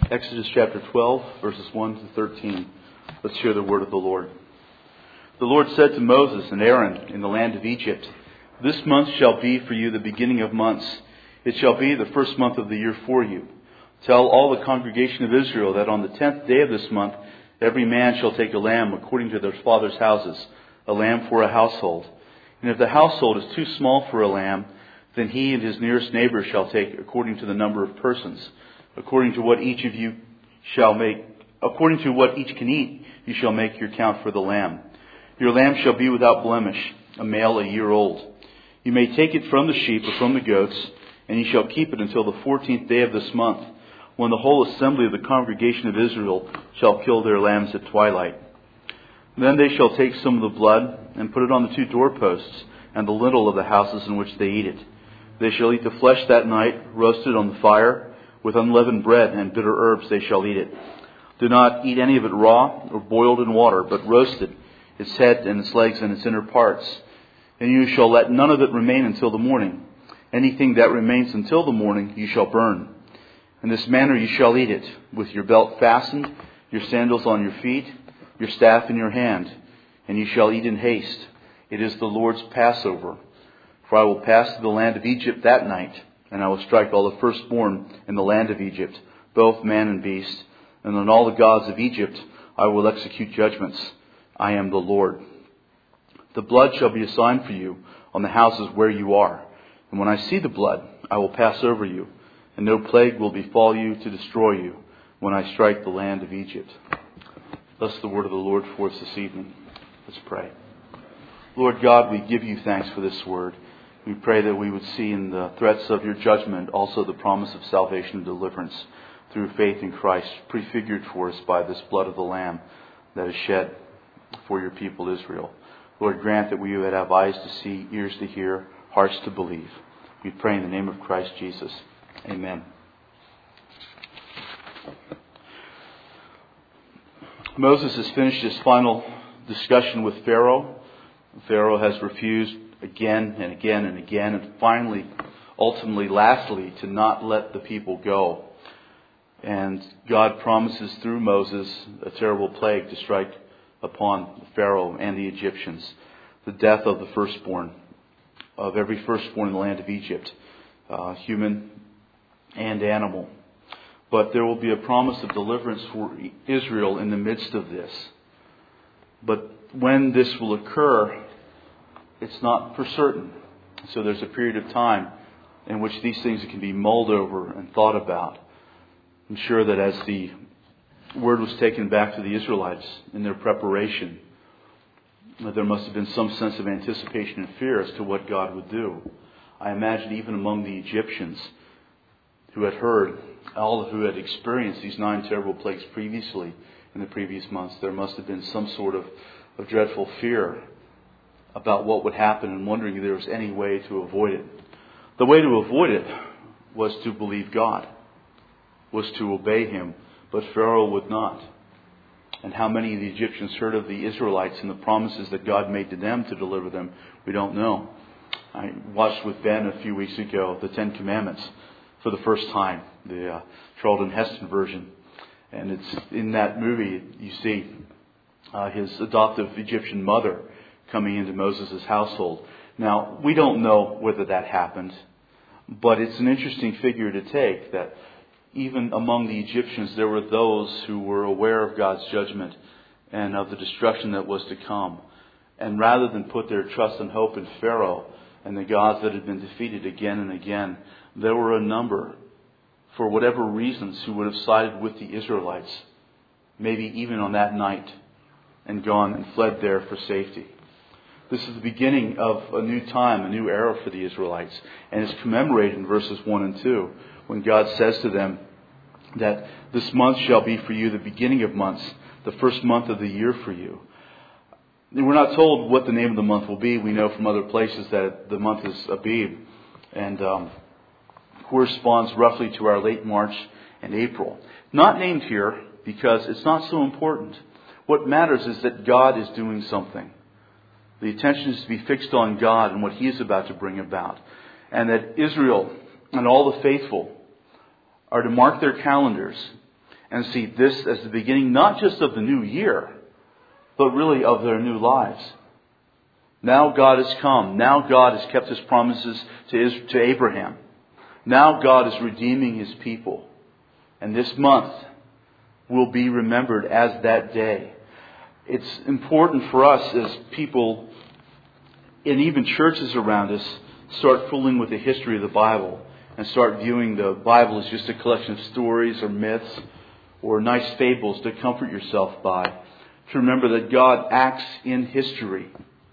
Exodus chapter 12, verses 1 to 13. Let's hear the word of the Lord. The Lord said to Moses and Aaron in the land of Egypt, "This month shall be for you the beginning of months. It shall be the first month of the year for you. Tell all the congregation of Israel that on the 10th day of this month, every man shall take a lamb according to their father's houses, a lamb for a household. And if the household is too small for a lamb, then he and his nearest neighbor shall take according to the number of persons. According to what each can eat, you shall make your count for the lamb. Your lamb shall be without blemish, a male a year old. You may take it from the sheep or from the goats, and you shall keep it until the 14th day of this month, when the whole assembly of the congregation of Israel shall kill their lambs at twilight. Then they shall take some of the blood and put it on the 2 doorposts and the lintel of the houses in which they eat it. They shall eat the flesh that night, roasted on the fire. With unleavened bread and bitter herbs they shall eat it. Do not eat any of it raw or boiled in water, but roasted, its head and its legs and its inner parts. And you shall let none of it remain until the morning. Anything that remains until the morning you shall burn. In this manner you shall eat it, with your belt fastened, your sandals on your feet, your staff in your hand. And you shall eat in haste. It is the Lord's Passover. For I will pass through the land of Egypt that night, and I will strike all the firstborn in the land of Egypt, both man and beast. And on all the gods of Egypt I will execute judgments. I am the Lord. The blood shall be a sign for you on the houses where you are. And when I see the blood, I will pass over you, and no plague will befall you to destroy you when I strike the land of Egypt." Thus the word of the Lord for us this evening. Let's pray. Lord God, we give you thanks for this word. We pray that we would see in the threats of your judgment also the promise of salvation and deliverance through faith in Christ, prefigured for us by this blood of the Lamb that is shed for your people Israel. Lord, grant that we would have eyes to see, ears to hear, hearts to believe. We pray in the name of Christ Jesus. Amen. Moses has finished his final discussion with Pharaoh. Pharaoh has refused again and again and again, and finally, ultimately, lastly, to not let the people go. And God promises through Moses a terrible plague to strike upon Pharaoh and the Egyptians. The death of the firstborn, of every firstborn in the land of Egypt, human and animal. But there will be a promise of deliverance for Israel in the midst of this. But when this will occur, it's not for certain. So there's a period of time in which these things can be mulled over and thought about. I'm sure that as the word was taken back to the Israelites in their preparation, that there must have been some sense of anticipation and fear as to what God would do. I imagine even among the Egyptians who had heard, all who had experienced these 9 terrible plagues previously in the previous months, there must have been some sort of dreadful fear about what would happen and wondering if there was any way to avoid it. The way to avoid it was to believe God, was to obey Him, but Pharaoh would not. And how many of the Egyptians heard of the Israelites and the promises that God made to them to deliver them, we don't know. I watched with Ben a few weeks ago the 10 Commandments for the first time, the Charlton Heston version. And it's in that movie you see his adoptive Egyptian mother coming into Moses' household. Now, we don't know whether that happened, but it's an interesting figure to take that even among the Egyptians there were those who were aware of God's judgment and of the destruction that was to come. And rather than put their trust and hope in Pharaoh and the gods that had been defeated again and again, there were a number, for whatever reasons, who would have sided with the Israelites, maybe even on that night, and gone and fled there for safety. This is the beginning of a new time, a new era for the Israelites. And it's commemorated in verses 1 and 2 when God says to them that this month shall be for you the beginning of months, the first month of the year for you. And we're not told what the name of the month will be. We know from other places that the month is Abib and corresponds roughly to our late March and April. Not named here because it's not so important. What matters is that God is doing something. The attention is to be fixed on God and what He is about to bring about. And that Israel and all the faithful are to mark their calendars and see this as the beginning not just of the new year, but really of their new lives. Now God has come. Now God has kept His promises to Abraham. Now God is redeeming His people. And this month will be remembered as that day. It's important for us as people, and even churches around us, start fooling with the history of the Bible and start viewing the Bible as just a collection of stories or myths or nice fables to comfort yourself by. To remember that God acts in history.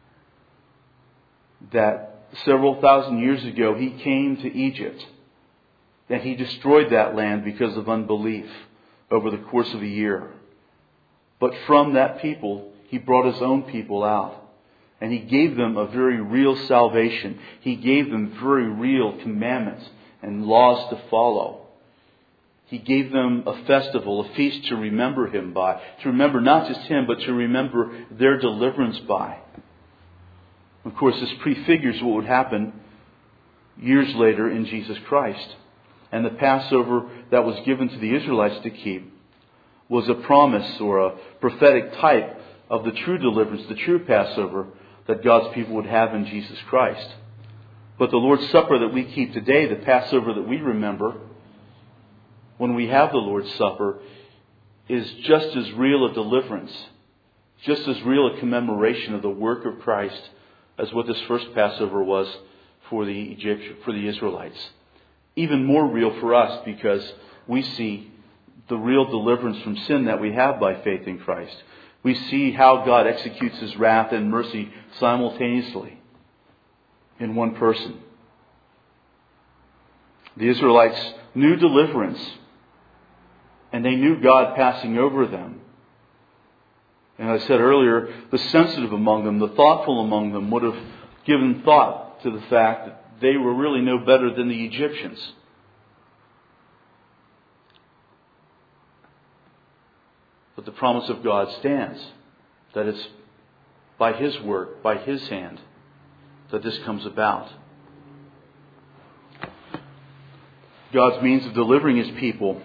That several thousand years ago He came to Egypt and He destroyed that land because of unbelief over the course of a year. But from that people, He brought His own people out. And He gave them a very real salvation. He gave them very real commandments and laws to follow. He gave them a festival, a feast to remember Him by. To remember not just Him, but to remember their deliverance by. Of course, this prefigures what would happen years later in Jesus Christ. And the Passover that was given to the Israelites to keep was a promise or a prophetic type of the true deliverance, the true Passover that God's people would have in Jesus Christ. But the Lord's Supper that we keep today, the Passover that we remember when we have the Lord's Supper, is just as real a deliverance, just as real a commemoration of the work of Christ as what this first Passover was for the Israelites. Even more real for us because we see the real deliverance from sin that we have by faith in Christ. We see how God executes His wrath and mercy simultaneously in one person. The Israelites knew deliverance, and they knew God passing over them. And as I said earlier, the sensitive among them, the thoughtful among them would have given thought to the fact that they were really no better than the Egyptians. But the promise of God stands, that it's by His work, by His hand, that this comes about. God's means of delivering His people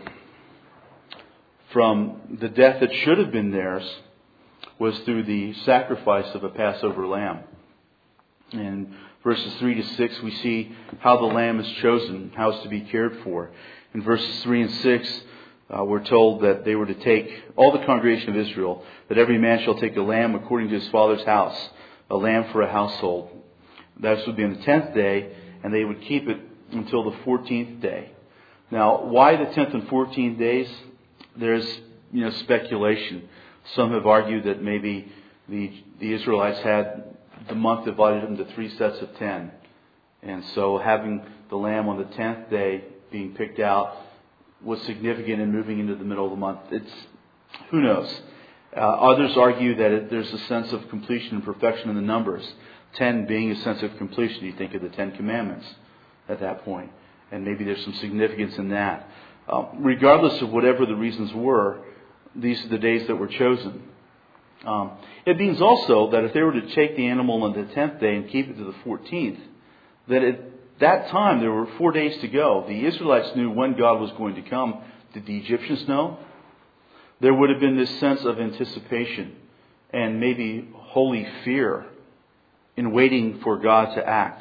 from the death that should have been theirs was through the sacrifice of a Passover lamb. In verses 3 to 6, we see how the lamb is chosen, how it's to be cared for. In verses 3 and 6, we're told that they were to take, all the congregation of Israel, that every man shall take a lamb according to his father's house, a lamb for a household. That would be on the 10th day, and they would keep it until the 14th day. Now, why the 10th and 14th days? There's speculation. Some have argued that maybe the Israelites had the month divided into 3 sets of 10. And so having the lamb on the 10th day being picked out was significant in moving into the middle of the month. Who knows? Others argue that there's a sense of completion and perfection in the numbers. 10 being a sense of completion. You think of the 10 Commandments at that point. And maybe there's some significance in that. Regardless of whatever the reasons were, these are the days that were chosen. It means also that if they were to take the animal on the 10th day and keep it to the 14th, that at that time there were 4 days to go. The Israelites knew when God was going to come. Did the Egyptians know? There would have been this sense of anticipation and maybe holy fear in waiting for God to act.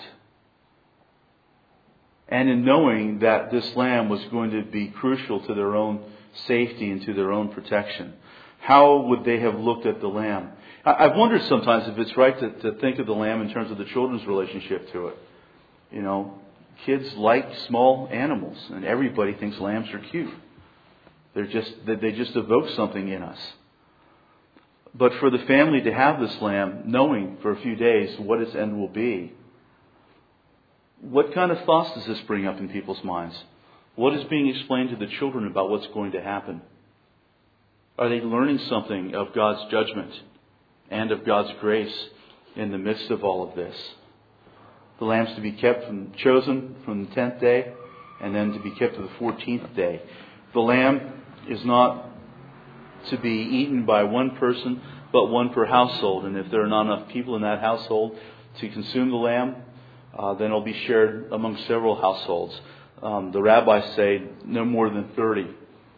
And in knowing that this lamb was going to be crucial to their own safety and to their own protection. How would they have looked at the lamb? I've wondered sometimes if it's right to think of the lamb in terms of the children's relationship to it. Kids like small animals, and everybody thinks lambs are cute. They just evoke something in us. But for the family to have this lamb, knowing for a few days what its end will be, what kind of thoughts does this bring up in people's minds? What is being explained to the children about what's going to happen? Are they learning something of God's judgment and of God's grace in the midst of all of this? The lamb's to be chosen from the 10th day and then to be kept to the 14th day. The lamb is not to be eaten by one person, but one per household. And if there are not enough people in that household to consume the lamb, then it'll be shared among several households. The rabbis say no more than 30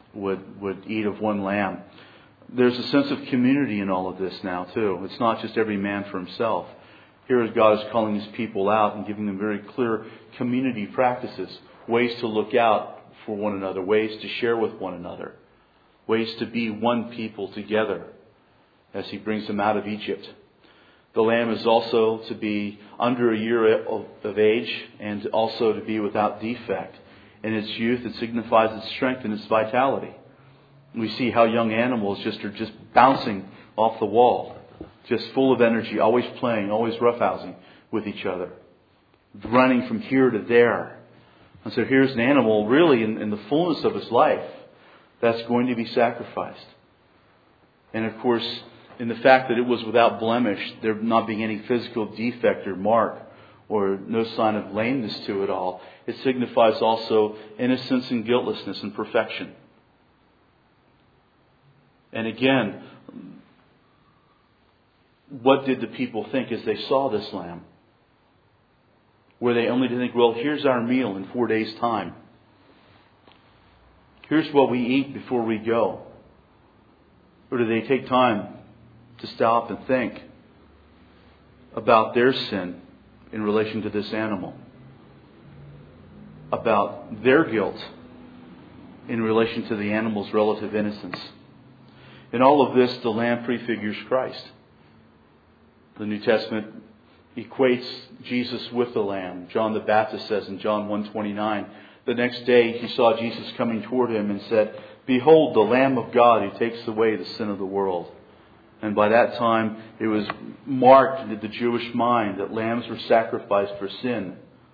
would eat of one lamb. There's a sense of community in all of this now too. It's not just every man for himself. Here God is calling His people out and giving them very clear community practices, ways to look out for one another, ways to share with one another, ways to be one people together as He brings them out of Egypt. The lamb is also to be under a year of age and also to be without defect. In its youth, it signifies its strength and its vitality. We see how young animals are just bouncing off the wall, just full of energy, always playing, always roughhousing with each other, running from here to there. And so here's an animal really in the fullness of his life that's going to be sacrificed. And of course, in the fact that it was without blemish, there not being any physical defect or mark or no sign of lameness to it all, it signifies also innocence and guiltlessness and perfection. And again, what did the people think as they saw this lamb? Were they only to think, well, here's our meal in 4 days' time. Here's what we eat before we go. Or do they take time to stop and think about their sin in relation to this animal? About their guilt in relation to the animal's relative innocence? In all of this, the lamb prefigures Christ. The New Testament equates Jesus with the lamb. John the Baptist says in John 1:29, the next day he saw Jesus coming toward him and said, "Behold, the Lamb of God who takes away the sin of the world." And by that time, it was marked in the Jewish mind that lambs were sacrificed for sin.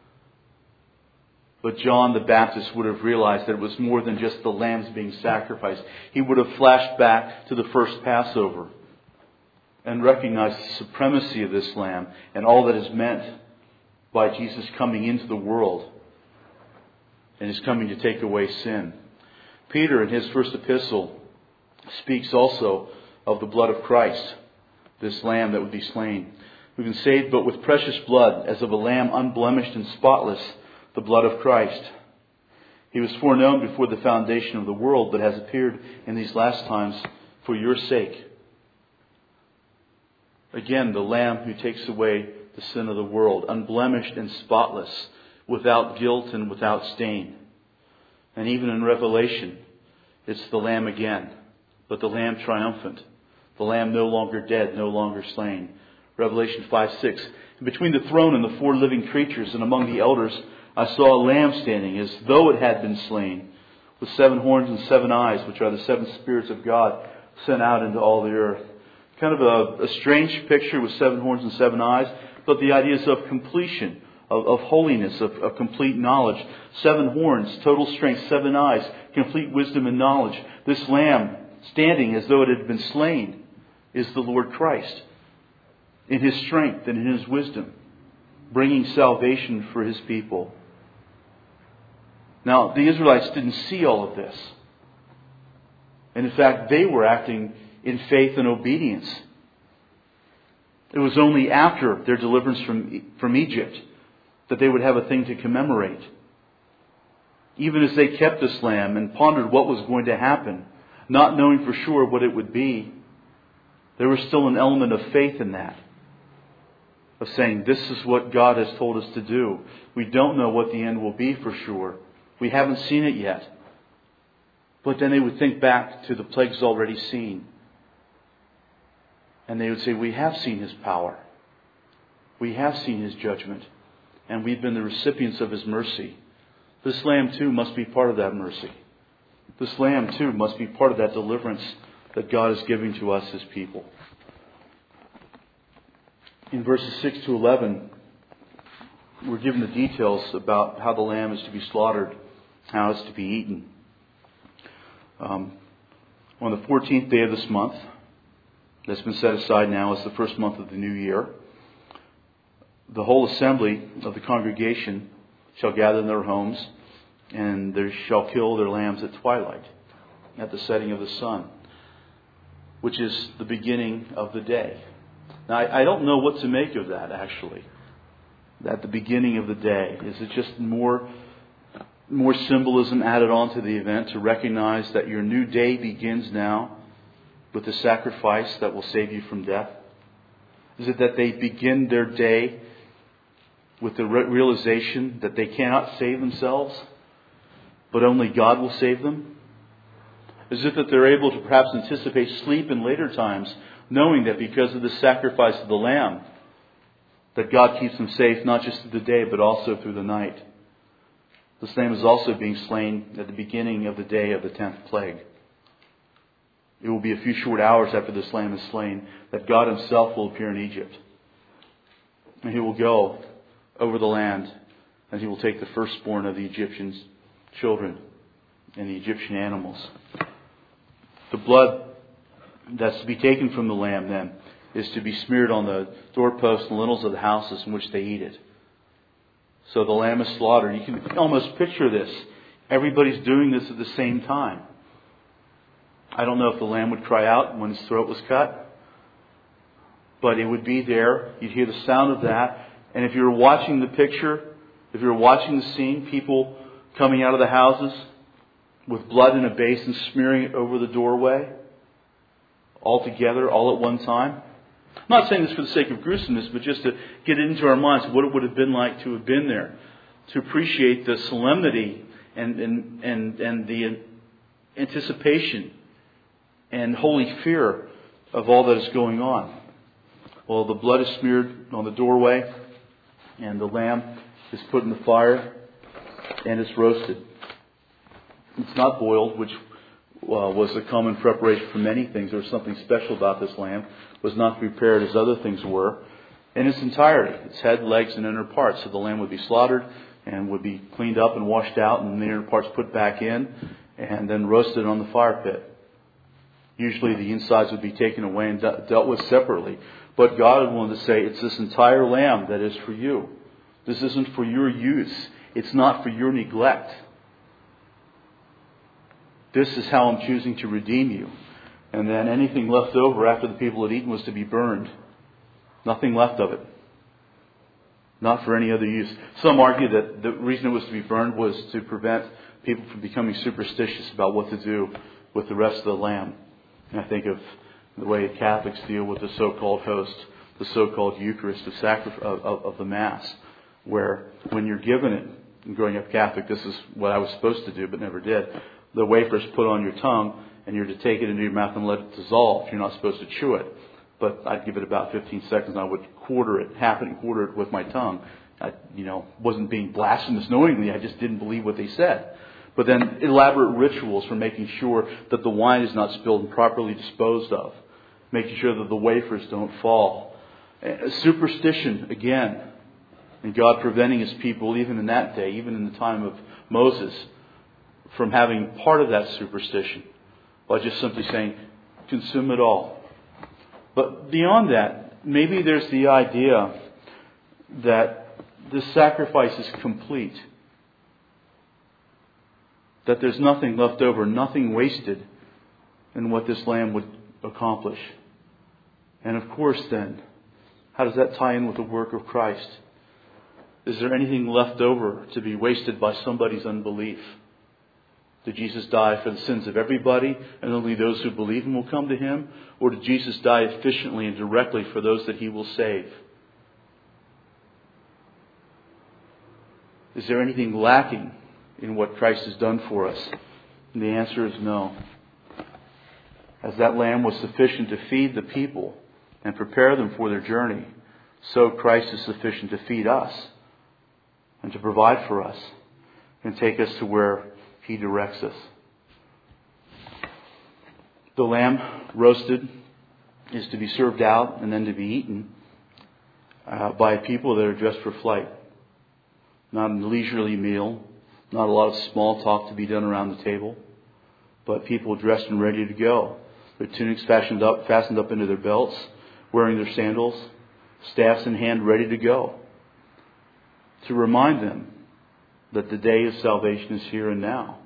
But John the Baptist would have realized that it was more than just the lambs being sacrificed. He would have flashed back to the first Passover and recognized the supremacy of this lamb and all that is meant by Jesus coming into the world and His coming to take away sin. Peter, in his first epistle, speaks also of the blood of Christ, this lamb that would be slain. We've been saved but with precious blood, as of a lamb unblemished and spotless, the blood of Christ. He was foreknown before the foundation of the world, but has appeared in these last times for your sake. Again, the Lamb who takes away the sin of the world, unblemished and spotless, without guilt and without stain. And even in Revelation, it's the Lamb again, but the Lamb triumphant. The Lamb no longer dead, no longer slain. Revelation 5:6. And between the throne and the 4 living creatures and among the elders, I saw a lamb standing as though it had been slain, with 7 horns and 7 eyes, which are the 7 spirits of God sent out into all the earth. Kind of a strange picture with 7 horns and 7 eyes, but the idea is of completion, of holiness, of complete knowledge. 7 horns, total strength, 7 eyes, complete wisdom and knowledge. This lamb, standing as though it had been slain, is the Lord Christ, in His strength and in His wisdom, bringing salvation for His people. Now, the Israelites didn't see all of this. And in fact, they were acting in faith and obedience. It was only after their deliverance from Egypt that they would have a thing to commemorate. Even as they kept this lamb and pondered what was going to happen, not knowing for sure what it would be, there was still an element of faith in that. Of saying, this is what God has told us to do. We don't know what the end will be for sure. We haven't seen it yet. But then they would think back to the plagues already seen. And they would say, we have seen His power. We have seen His judgment. And we've been the recipients of His mercy. This lamb too must be part of that mercy. This lamb too must be part of that deliverance that God is giving to us, His people. In verses 6 to 11, we're given the details about how the lamb is to be slaughtered, how it's to be eaten. On the 14th day of this month, that's been set aside now as the first month of the new year, the whole assembly of the congregation shall gather in their homes, and they shall kill their lambs at twilight, at the setting of the sun, which is the beginning of the day. Now, I don't know what to make of that, actually. At the beginning of the day. Is it just more more symbolism added onto the event to recognize that your new day begins now with the sacrifice that will save you from death? Is it that they begin their day with the realization that they cannot save themselves, but only God will save them? Is it that they're able to perhaps anticipate sleep in later times, knowing that because of the sacrifice of the Lamb, that God keeps them safe not just through the day, but also through the night? This Lamb is also being slain at the beginning of the day of the 10th plague. It will be a few short hours after this Lamb is slain that God Himself will appear in Egypt. And He will go over the land, and He will take the firstborn of the Egyptians' children and the Egyptian animals. The blood that's to be taken from the lamb then is to be smeared on the doorposts and lintels of the houses in which they eat it. So the lamb is slaughtered. You can almost picture this. Everybody's doing this at the same time. I don't know if the lamb would cry out when his throat was cut, but it would be there. You'd hear the sound of that. And if you were watching the picture, if you were watching the scene, people coming out of the houses with blood in a basin, smearing it over the doorway, all together, all at one time. I'm not saying this for the sake of gruesomeness, but just to get it into our minds what it would have been like to have been there, to appreciate the solemnity and the anticipation and holy fear of all that is going on. Well, the blood is smeared on the doorway, and the lamb is put in the fire, and it's roasted. It's not boiled, which was a common preparation for many things. There was something special about this lamb. It was not prepared as other things were. In its entirety, its head, legs, and inner parts. So the lamb would be slaughtered and would be cleaned up and washed out, and the inner parts put back in, and then roasted on the fire pit. Usually the insides would be taken away and dealt with separately. But God wanted to say, it's this entire lamb that is for you. This isn't for your use. It's not for your neglect. This is how I'm choosing to redeem you. And then anything left over after the people had eaten was to be burned. Nothing left of it. Not for any other use. Some argue that the reason it was to be burned was to prevent people from becoming superstitious about what to do with the rest of the lamb. And I think of the way Catholics deal with the so-called host, the so-called Eucharist of the Mass, where when you're given it, and growing up Catholic, this is what I was supposed to do but never did. The wafer's put on your tongue, and you're to take it into your mouth and let it dissolve. You're not supposed to chew it. But I'd give it about 15 seconds, and I would quarter it, half it and quarter it with my tongue. I, wasn't being blasphemous knowingly. I just didn't believe what they said. But then elaborate rituals for making sure that the wine is not spilled and properly disposed of. Making sure that the wafers don't fall. Superstition, again. And God preventing His people, even in that day, even in the time of Moses, from having part of that superstition. By just simply saying, consume it all. But beyond that, maybe there's the idea that the sacrifice is complete. That there's nothing left over, nothing wasted in what this lamb would accomplish. And of course then, how does that tie in with the work of Christ? Is there anything left over to be wasted by somebody's unbelief? Did Jesus die for the sins of everybody and only those who believe Him will come to Him? Or did Jesus die efficiently and directly for those that He will save? Is there anything lacking in what Christ has done for us? And the answer is no. As that lamb was sufficient to feed the people and prepare them for their journey, so Christ is sufficient to feed us and to provide for us and take us to where He directs us. The lamb roasted is to be served out and then to be eaten by people that are dressed for flight. Not a leisurely meal, not a lot of small talk to be done around the table, but people dressed and ready to go. Their tunics fastened up into their belts, wearing their sandals, staffs in hand, ready to go. To remind them that the day of salvation is here and now.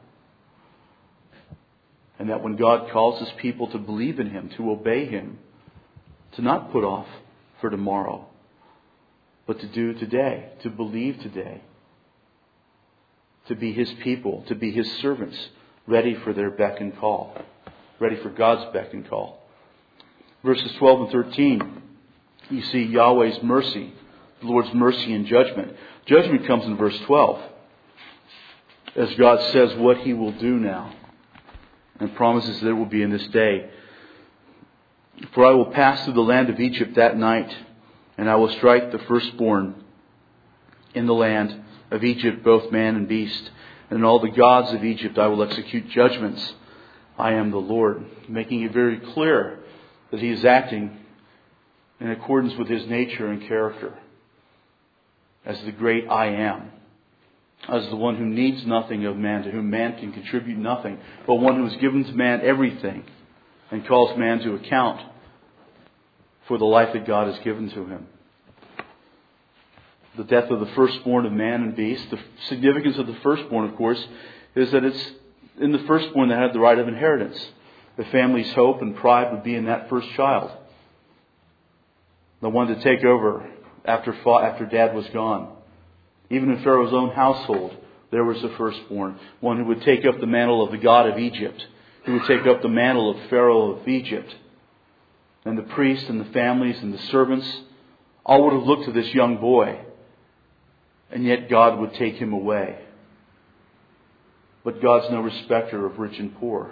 And that when God calls His people to believe in Him, to obey Him, to not put off for tomorrow, but to do today, to believe today, to be His people, to be His servants, ready for their beck and call, ready for God's beck and call. Verses 12 and 13, you see Yahweh's mercy, the Lord's mercy and judgment. Judgment comes in verse 12, as God says what He will do now, and promises that it will be in this day. For I will pass through the land of Egypt that night, and I will strike the firstborn in the land of Egypt, both man and beast. And in all the gods of Egypt I will execute judgments. I am the Lord. Making it very clear that He is acting in accordance with His nature and character as the great I am, as the one who needs nothing of man, to whom man can contribute nothing, but one who has given to man everything and calls man to account for the life that God has given to him. The death of the firstborn of man and beast. The significance of the firstborn, of course, is that it's in the firstborn that had the right of inheritance. The family's hope and pride would be in that first child, the one to take over after Dad was gone. Even in Pharaoh's own household, there was a firstborn, one who would take up the mantle of the God of Egypt, who would take up the mantle of Pharaoh of Egypt. And the priests and the families and the servants all would have looked to this young boy, and yet God would take him away. But God's no respecter of rich and poor.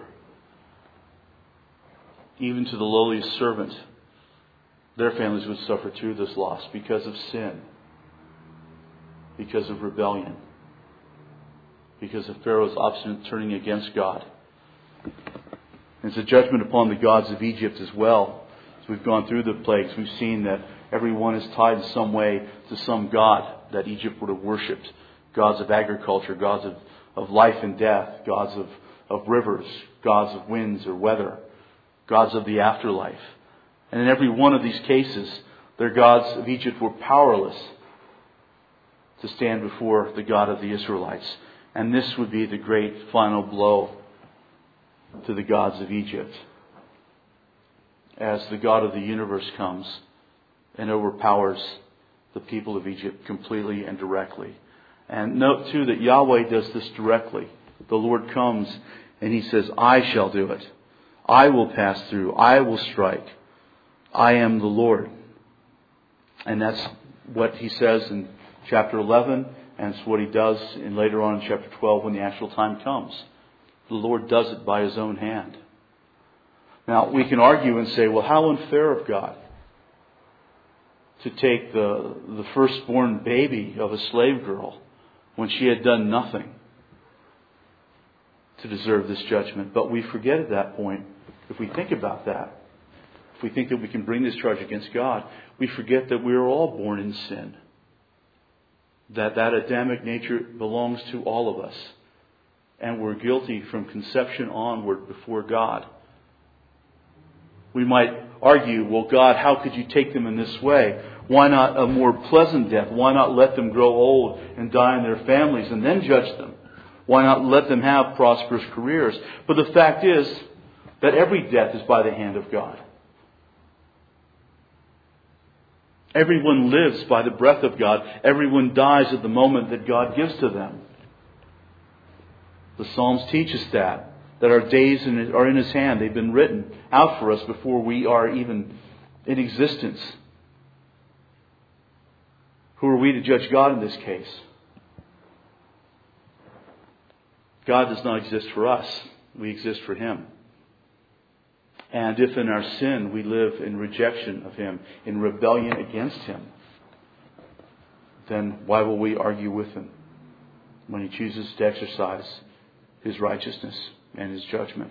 Even to the lowliest servant, their families would suffer through this loss because of sin, because of rebellion, because of Pharaoh's obstinate turning against God. It's a judgment upon the gods of Egypt as well. As we've gone through the plagues, we've seen that everyone is tied in some way to some god that Egypt would have worshipped. Gods of agriculture, gods of life and death, gods of rivers, gods of winds or weather, gods of the afterlife. And in every one of these cases, their gods of Egypt were powerless to stand before the God of the Israelites. And this would be the great final blow to the gods of Egypt, as the God of the universe comes and overpowers the people of Egypt completely and directly. And note too that Yahweh does this directly. The Lord comes and He says, I shall do it. I will pass through. I will strike. I am the Lord. And that's what He says in chapter 11, and it's what He does later on in chapter 12 when the actual time comes. The Lord does it by His own hand. Now, we can argue and say, well, how unfair of God to take the firstborn baby of a slave girl when she had done nothing to deserve this judgment. But we forget at that point, if we think about that, if we think that we can bring this charge against God, we forget that we are all born in sin. That Adamic nature belongs to all of us. And we're guilty from conception onward before God. We might argue, well, God, how could you take them in this way? Why not a more pleasant death? Why not let them grow old and die in their families and then judge them? Why not let them have prosperous careers? But the fact is that every death is by the hand of God. Everyone lives by the breath of God. Everyone dies at the moment that God gives to them. The Psalms teach us that our days are in His hand. They've been written out for us before we are even in existence. Who are we to judge God in this case? God does not exist for us. We exist for Him. And if in our sin we live in rejection of Him, in rebellion against Him, then why will we argue with Him when He chooses to exercise His righteousness and His judgment?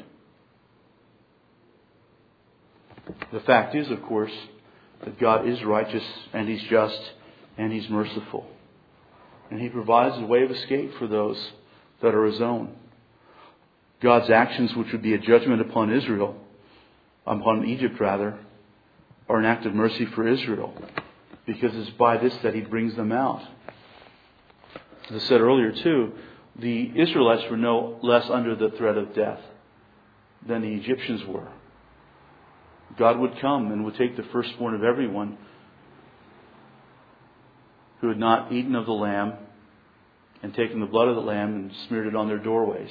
The fact is, of course, that God is righteous and He's just and He's merciful. And He provides a way of escape for those that are His own. God's actions, which would be a judgment upon Egypt, are an act of mercy for Israel, because it's by this that He brings them out. As I said earlier too, the Israelites were no less under the threat of death than the Egyptians were. God would come and would take the firstborn of everyone who had not eaten of the lamb and taken the blood of the lamb and smeared it on their doorways.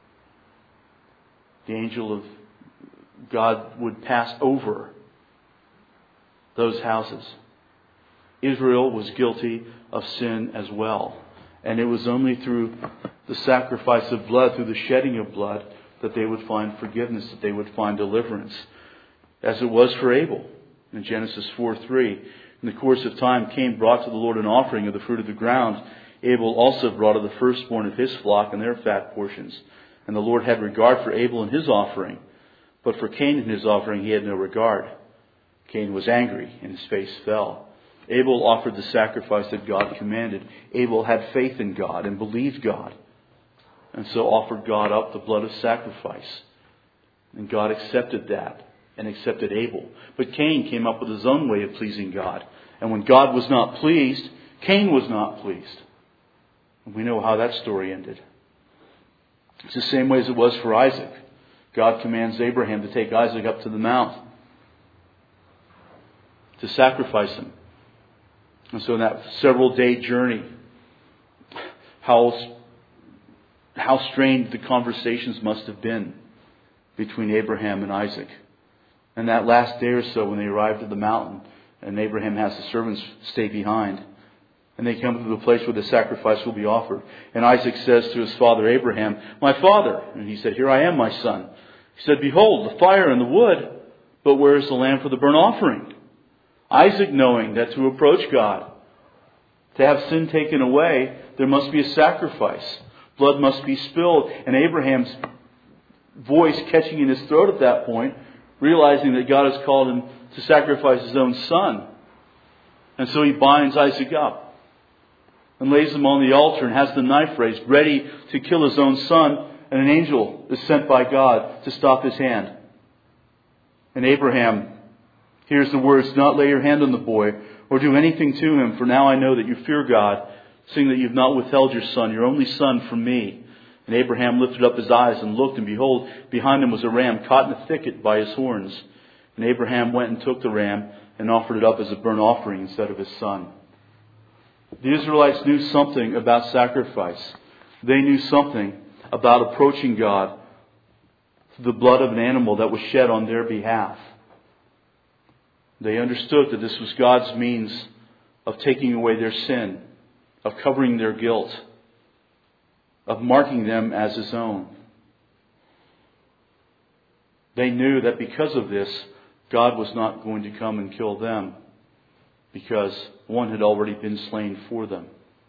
The angel of God would pass over those houses. Israel was guilty of sin as well. And it was only through the sacrifice of blood, through the shedding of blood, that they would find forgiveness, that they would find deliverance. As it was for Abel. In Genesis 4:3, in the course of time, Cain brought to the Lord an offering of the fruit of the ground. Abel also brought of the firstborn of his flock and their fat portions. And the Lord had regard for Abel and his offering. But for Cain and his offering he had no regard. Cain was angry, and his face fell. Abel offered the sacrifice that God commanded. Abel had faith in God and believed God, and so offered God up the blood of sacrifice. And God accepted that and accepted Abel. But Cain came up with his own way of pleasing God. And when God was not pleased, Cain was not pleased. And we know how that story ended. It's the same way as it was for Isaac. God commands Abraham to take Isaac up to the mount to sacrifice him. And so in that several-day journey, how strained the conversations must have been between Abraham and Isaac. And that last day or so when they arrived at the mountain, and Abraham has the servants stay behind, and they come to the place where the sacrifice will be offered. And Isaac says to his father Abraham, "My father." And he said, "Here I am, my son." He said, "Behold, the fire and the wood, but where is the lamb for the burnt offering?" Isaac, knowing that to approach God, to have sin taken away, there must be a sacrifice. Blood must be spilled. And Abraham's voice catching in his throat at that point, realizing that God has called him to sacrifice his own son. And so he binds Isaac up and lays him on the altar and has the knife raised, ready to kill his own son. And an angel is sent by God to stop his hand. And Abraham hears the words, "Do not lay your hand on the boy or do anything to him, for now I know that you fear God, seeing that you have not withheld your son, your only son, from me." And Abraham lifted up his eyes and looked, and behold, behind him was a ram caught in a thicket by his horns. And Abraham went and took the ram and offered it up as a burnt offering instead of his son. The Israelites knew something about sacrifice. They knew something about approaching God through the blood of an animal that was shed on their behalf. They understood that this was God's means of taking away their sin, of covering their guilt, of marking them as His own. They knew that because of this, God was not going to come and kill them, because one had already been slain for them.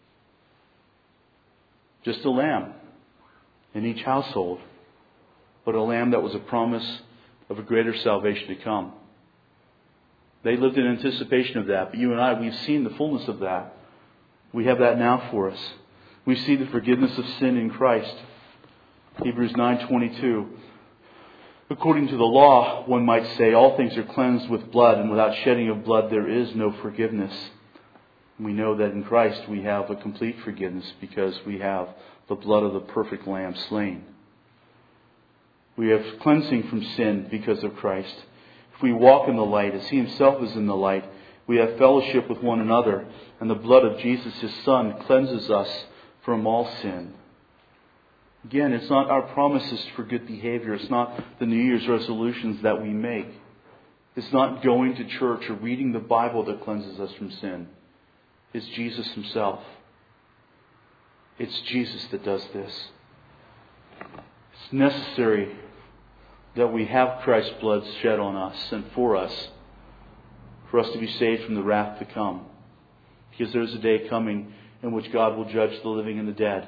Just a lamb in each household, but a lamb that was a promise of a greater salvation to come. They lived in anticipation of that. But you and I, we've seen the fullness of that. We have that now for us. We see the forgiveness of sin in Christ. Hebrews 9:22. According to the law, one might say, all things are cleansed with blood, and without shedding of blood there is no forgiveness. We know that in Christ we have a complete forgiveness because we have the blood of the perfect Lamb slain. We have cleansing from sin because of Christ. If we walk in the light as He Himself is in the light, we have fellowship with one another, and the blood of Jesus, His Son, cleanses us from all sin. Again, it's not our promises for good behavior. It's not the New Year's resolutions that we make. It's not going to church or reading the Bible that cleanses us from sin. It's Jesus Himself. It's Jesus that does this. It's necessary that we have Christ's blood shed on us and for us to be saved from the wrath to come. Because there's a day coming in which God will judge the living and the dead.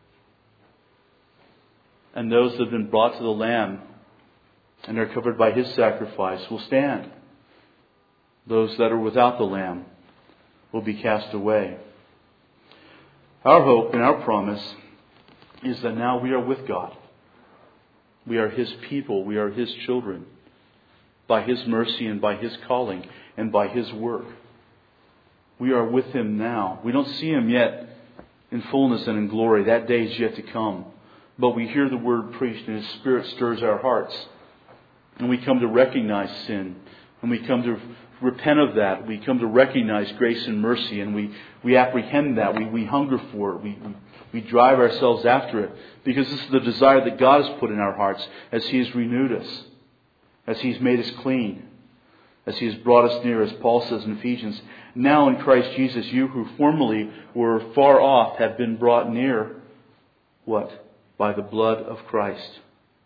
And those that have been brought to the Lamb and are covered by His sacrifice will stand. Those that are without the Lamb will be cast away. Our hope and our promise is that now we are with God. We are His people. We are His children. By His mercy and by His calling and by His work. We are with Him now. We don't see Him yet in fullness and in glory. That day is yet to come. But we hear the word preached and His Spirit stirs our hearts. And we come to recognize sin. And we come to repent of that. We come to recognize grace and mercy, and we apprehend that. We hunger for it. We drive ourselves after it, because this is the desire that God has put in our hearts as He has renewed us, as He's made us clean, as He has brought us near, as Paul says in Ephesians. Now in Christ Jesus, you who formerly were far off have been brought near. What? By the blood of Christ.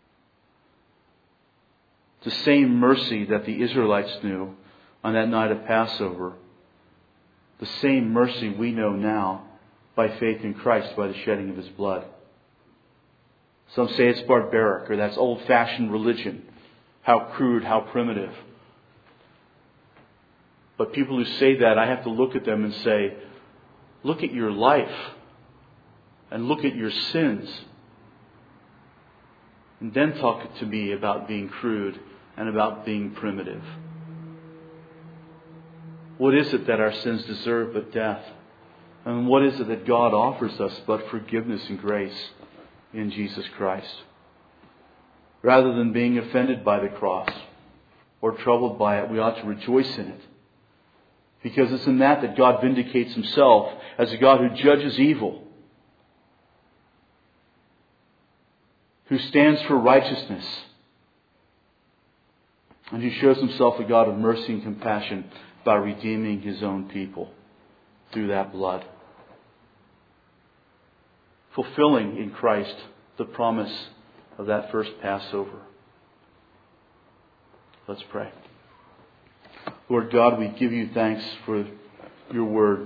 The same mercy that the Israelites knew on that night of Passover, the same mercy we know now by faith in Christ, by the shedding of His blood. Some say it's barbaric, or that's old-fashioned religion. How crude, how primitive. But people who say that, I have to look at them and say, look at your life and look at your sins. And then talk to me about being crude and about being primitive. What is it that our sins deserve but death? And what is it that God offers us but forgiveness and grace in Jesus Christ? Rather than being offended by the cross or troubled by it, we ought to rejoice in it. Because it's in that God vindicates Himself as a God who judges evil, who stands for righteousness, and who shows Himself a God of mercy and compassion by redeeming His own people through that blood. Fulfilling in Christ the promise of that first Passover. Let's pray. Lord God, we give You thanks for Your word.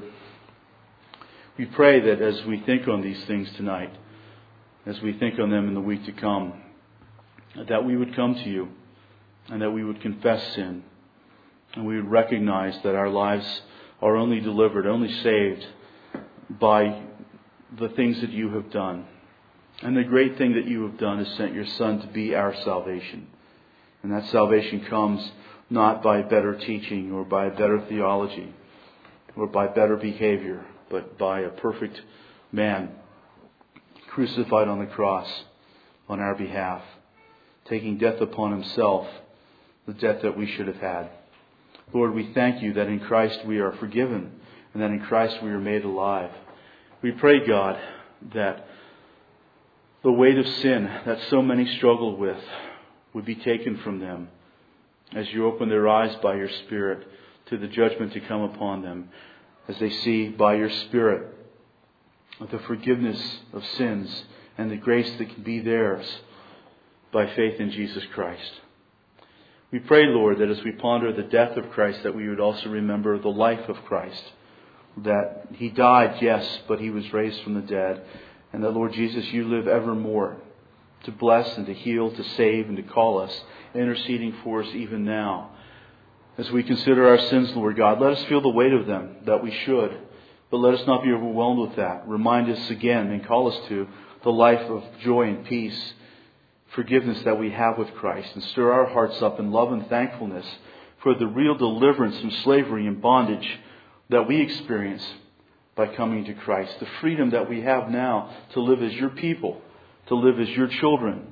We pray that as we think on these things tonight, as we think on them in the week to come, that we would come to You and that we would confess sin, and we would recognize that our lives are only delivered, only saved by the things that You have done. And the great thing that You have done is sent Your Son to be our salvation. And that salvation comes not by better teaching or by better theology or by better behavior, but by a perfect man crucified on the cross on our behalf, taking death upon Himself, the death that we should have had. Lord, we thank You that in Christ we are forgiven and that in Christ we are made alive. We pray, God, that the weight of sin that so many struggle with would be taken from them as You open their eyes by Your Spirit to the judgment to come upon them, as they see by Your Spirit the forgiveness of sins and the grace that can be theirs by faith in Jesus Christ. We pray, Lord, that as we ponder the death of Christ, that we would also remember the life of Christ. That He died, yes, but He was raised from the dead. And that, Lord Jesus, You live evermore to bless and to heal, to save and to call us, interceding for us even now. As we consider our sins, Lord God, let us feel the weight of them, that we should. But let us not be overwhelmed with that. Remind us again and call us to the life of joy and peace, forgiveness that we have with Christ, and stir our hearts up in love and thankfulness for the real deliverance from slavery and bondage that we experience by coming to Christ. The freedom that we have now to live as Your people, to live as Your children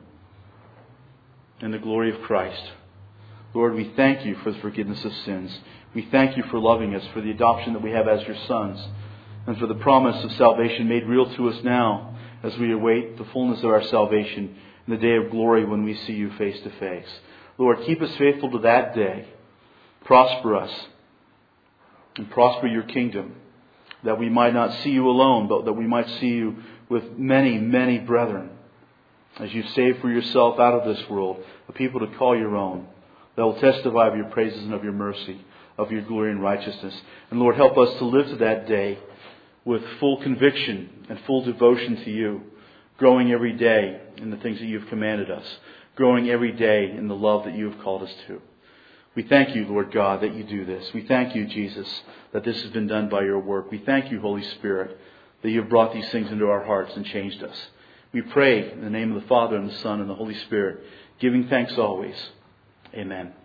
in the glory of Christ. Lord, we thank You for the forgiveness of sins. We thank You for loving us, for the adoption that we have as Your sons, and for the promise of salvation made real to us now as we await the fullness of our salvation in the day of glory when we see You face to face. Lord, keep us faithful to that day. Prosper us and prosper Your kingdom, that we might not see You alone, but that we might see You with many, many brethren, as You save for Yourself out of this world a people to call Your own, that will testify of Your praises and of Your mercy, of Your glory and righteousness. And Lord, help us to live to that day with full conviction and full devotion to You, growing every day in the things that You've commanded us, growing every day in the love that You have called us to. We thank You, Lord God, that You do this. We thank You, Jesus, that this has been done by Your work. We thank You, Holy Spirit, that You have brought these things into our hearts and changed us. We pray in the name of the Father and the Son and the Holy Spirit, giving thanks always. Amen.